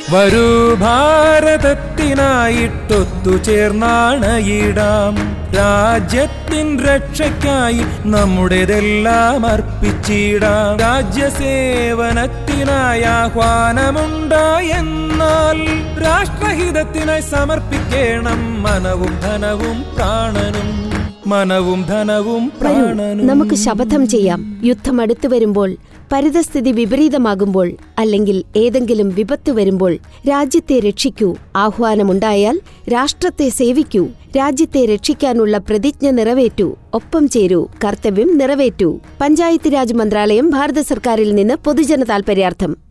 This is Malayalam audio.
വരൂ ഭാരതത്തിനായിട്ടൊത്തുചേർന്നണയിടാം. രാജ്യത്തിൻ രക്ഷയ്ക്കായി നമ്മുടേതെല്ലാം അർപ്പിച്ചിടാം. രാജ്യസേവനത്തിനായി ആഹ്വാനമുണ്ടായെന്നാൽ രാഷ്ട്രഹിതത്തിനായി സമർപ്പിക്കണം മനവും ധനവും പ്രാണനും. നമുക്ക് ശപഥം ചെയ്യാം. യുദ്ധം അടുത്തു വരുമ്പോൾ, പരിതസ്ഥിതി വിപരീതമാകുമ്പോൾ, അല്ലെങ്കിൽ ഏതെങ്കിലും വിപത്ത് വരുമ്പോൾ രാജ്യത്തെ രക്ഷിക്കൂ. ആഹ്വാനമുണ്ടായാൽ രാഷ്ട്രത്തെ സേവിക്കൂ. രാജ്യത്തെ രക്ഷിക്കാനുള്ള പ്രതിജ്ഞ നിറവേറ്റൂ. ഒപ്പം ചേരൂ. കർത്തവ്യം നിറവേറ്റൂ. പഞ്ചായത്ത് രാജ് മന്ത്രാലയം, ഭാരത സർക്കാരിൽ നിന്ന് പൊതുജന താൽപര്യാർത്ഥം.